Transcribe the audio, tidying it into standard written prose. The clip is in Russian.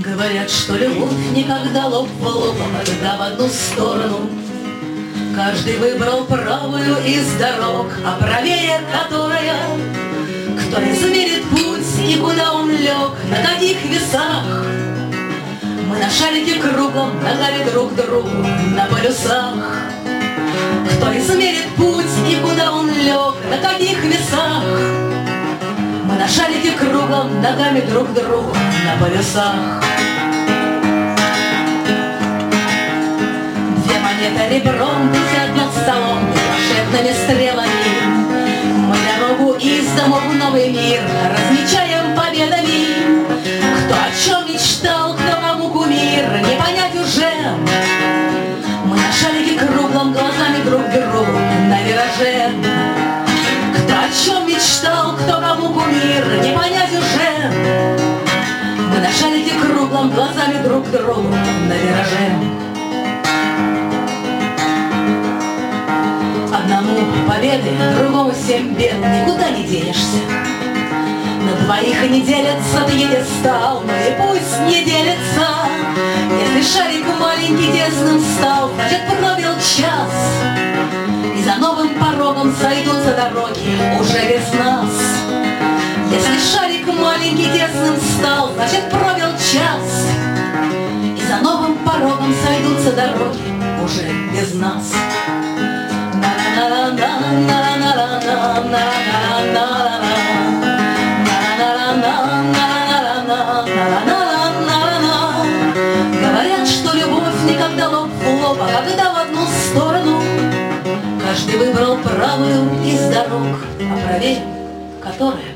Говорят, что любовь никогда лоб в лоб, а когда в одну сторону. Каждый выбрал правую из дорог, а правее которая. Кто измерит путь и куда он лег, на каких весах. Мы на шарике кругом ногами друг другу на полюсах. Кто измерит путь и куда он лег, на каких весах. Мы на шарике кругом ногами друг другу на полюсах. Две монеты ребром висят над столом флешетными стрелами. Мы дорогу из дому в новый мир размечаем победами. Кто о чем мечтал, кто кому кумир, не понять уже. Мы на шарике круглом глазами друг другу на вираже. Кто о чем мечтал, кто кому кумир, не понять уже. Мы на шарике круглом глазами друг другу на вираже. Одному победы, другому 7 бед, никуда не денешься. На двоих не делятся пьедестал, но и пусть не делятся. Если шарик маленький тесным стал, значит пробил час. И за новым порогом сойдутся дороги уже без нас. Если шарик маленький тесным стал, значит пробил час. И за новым порогом сойдутся дороги уже без нас. Говорят, что любовь никогда лоб в лоб, а когда в одну сторону. Каждый выбрал правую из дорог, а правее которая.